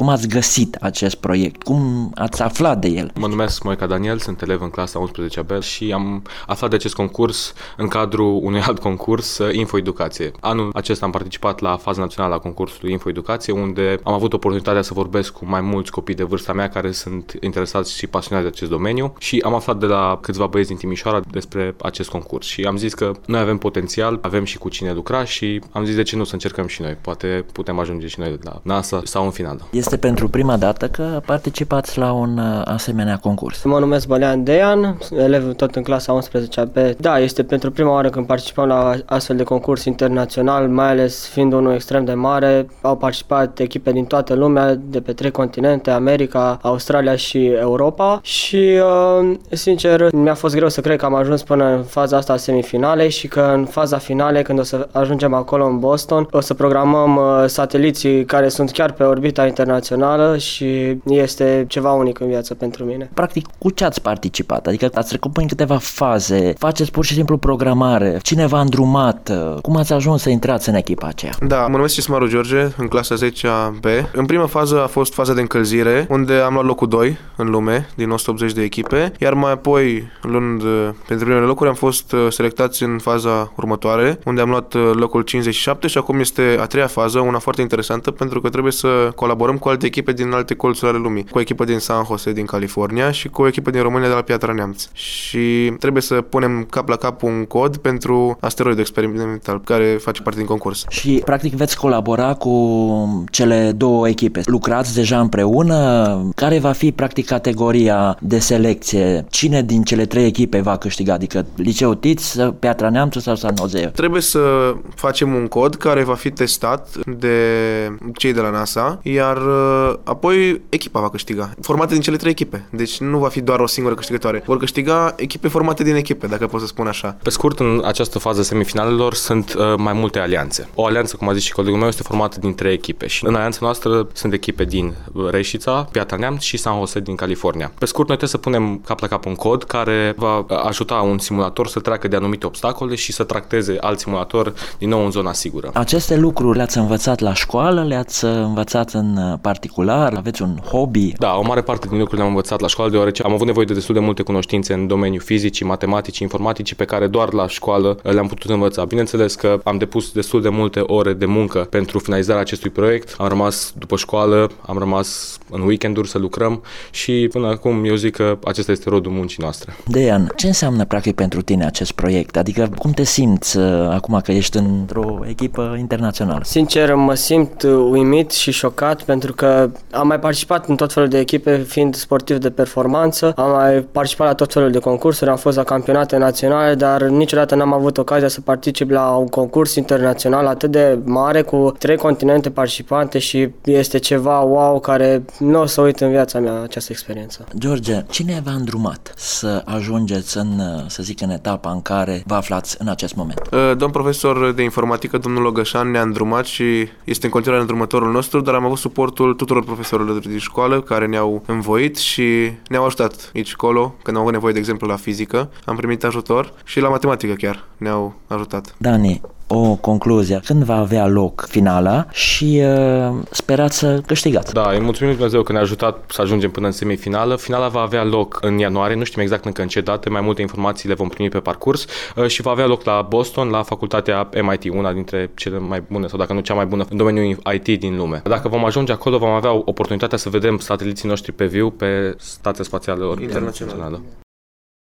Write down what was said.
Cum ați găsit acest proiect? Cum ați aflat de el? Mă numesc Moica Daniel, sunt elev în clasa 11A și am aflat de acest concurs în cadrul unui alt concurs, Infoeducație. Anul acesta am participat la faza națională a concursului Infoeducație, unde am avut oportunitatea să vorbesc cu mai mulți copii de vârsta mea care sunt interesați și pasionați de acest domeniu și am aflat de la câțiva băieți din Timișoara despre acest concurs și am zis că noi avem potențial, avem și cu cine lucra și am zis de ce nu să încercăm și noi. Poate putem ajunge și noi la NASA sau în finală. Este pentru prima dată că participați la un asemenea concurs. Mă numesc Bălean Dejan, elev tot în clasa 11B. Da, este pentru prima oară când participăm la astfel de concurs internațional, mai ales fiind unul extrem de mare. Au participat echipe din toată lumea, de pe 3 continente, America, Australia și Europa și, sincer, mi-a fost greu să cred că am ajuns până în faza asta a semifinalei și că în faza finale, când o să ajungem acolo în Boston, o să programăm sateliții care sunt chiar pe orbita internațională și este ceva unic în viață pentru mine. Practic, cu ce ați participat? Adică ați trecut prin câteva faze, faceți pur și simplu programare, cine v-a îndrumat, cum ați ajuns să intrați în echipa aceea? Da, mă numesc Cismaru George, în clasa 10A B. În prima fază a fost faza de încălzire, unde am luat locul 2 în lume, din 180 de echipe, iar mai apoi, luând pentru primele locuri, am fost selectați în faza următoare, unde am luat locul 57 și acum este a treia fază, una foarte interesantă, pentru că trebuie să colaborăm cu alte echipe din alte colțuri ale lumii, cu o echipă din San Jose din California și cu o echipă din România de la Piatra Neamț. Și trebuie să punem cap la cap un cod pentru asteroidul experimental care face parte din concurs. Și practic veți colabora cu cele două echipe. Lucrați deja împreună? Care va fi practic categoria de selecție? Cine din cele 3 echipe va câștiga? Adică Liceul Tiț, Piatra Neamț sau San Jose? Trebuie să facem un cod care va fi testat de cei de la NASA, iar apoi echipa va câștiga. Formate din cele 3 echipe. Deci nu va fi doar o singură câștigătoare. Vor câștiga echipe formate din echipe, dacă pot să spun așa. Pe scurt, în această fază semifinalelor sunt mai multe alianțe. O alianță, cum a zis și colegul meu, este formată din 3 echipe și în alianța noastră sunt echipe din Reșița, Piatra Neamț și San Jose din California. Pe scurt, noi trebuie să punem cap la cap un cod care va ajuta un simulator să treacă de anumite obstacole și să tracteze alt simulator din nou în zona sigură. Aceste lucruri le-ați învățat la școală, le-ați învățat în particular? Aveți un hobby? Da, o mare parte din lucruri le-am învățat la școală, deoarece am avut nevoie de destul de multe cunoștințe în domeniul fizicii, matematicii, informaticii, pe care doar la școală le-am putut învăța. Bineînțeles că am depus destul de multe ore de muncă pentru finalizarea acestui proiect. Am rămas după școală, am rămas în weekenduri să lucrăm și până acum eu zic că acesta este rodul muncii noastre. Dejan, ce înseamnă practic pentru tine acest proiect? Adică cum te simți acum că ești într-o echipă internațională? Sincer, mă simt uimit și șocat pentru că am mai participat în tot felul de echipe, fiind sportiv de performanță, am mai participat la tot felul de concursuri, am fost la campionate naționale, dar niciodată n-am avut ocazia să particip la un concurs internațional atât de mare, cu 3 continente participante și este ceva wow care nu o să uit în viața mea această experiență. George, cine v-a îndrumat să ajungeți să zic, în etapa în care vă aflați în acest moment? Domn profesor de informatică, domnul Logășan, ne-a îndrumat și este în continuare îndrumătorul nostru, dar am avut suportul tuturor profesorilor din școală care ne-au învoit și ne-au ajutat aici colo, când am avut nevoie, de exemplu, la fizică, am primit ajutor și la matematică chiar ne-au ajutat. Dani, o concluzie. Când va avea loc finala și sperați să câștigați? Da, îi mulțumim lui Dumnezeu că ne-a ajutat să ajungem până în semifinală. Finala va avea loc în ianuarie, nu știm exact încă în ce date, mai multe informații le vom primi pe parcurs și va avea loc la Boston, la facultatea MIT, una dintre cele mai bune, sau dacă nu cea mai bună, în domeniul IT din lume. Dacă vom ajunge acolo, vom avea oportunitatea să vedem sateliții noștri pe viu pe Stația Spațială Internațională.